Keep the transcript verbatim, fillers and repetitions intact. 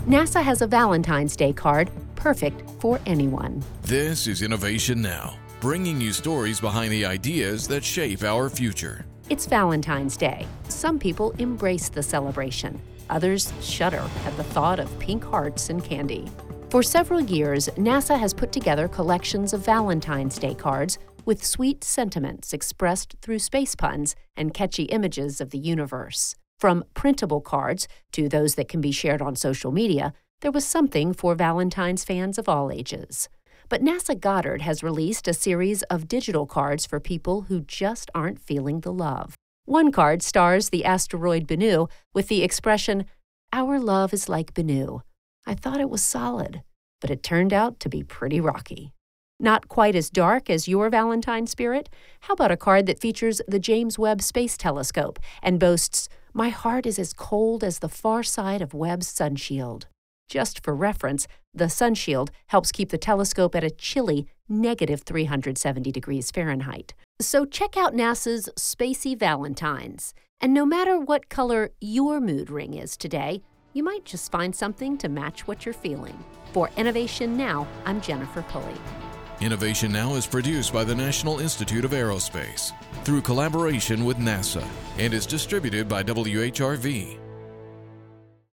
NASA has a Valentine's Day card perfect for anyone. This is Innovation Now, bringing you stories behind the ideas that shape our future. It's Valentine's Day. Some people embrace the celebration. Others shudder at the thought of pink hearts and candy. For several years, NASA has put together collections of Valentine's Day cards with sweet sentiments expressed through space puns and catchy images of the universe. From printable cards to those that can be shared on social media, there was something for Valentine's fans of all ages. But NASA Goddard has released a series of digital cards for people who just aren't feeling the love. One card stars the asteroid Bennu with the expression, "Our love is like Bennu. I thought it was solid, but it turned out to be pretty rocky." Not quite as dark as your Valentine spirit? How about a card that features the James Webb Space Telescope and boasts, "My heart is as cold as the far side of Webb's sunshield." Just for reference, the sunshield helps keep the telescope at a chilly negative three hundred seventy degrees Fahrenheit. So check out NASA's Spacey Valentines. And no matter what color your mood ring is today, you might just find something to match what you're feeling. For Innovation Now, I'm Jennifer Pulley. Innovation Now is produced by the National Institute of Aerospace through collaboration with NASA and is distributed by W H R V.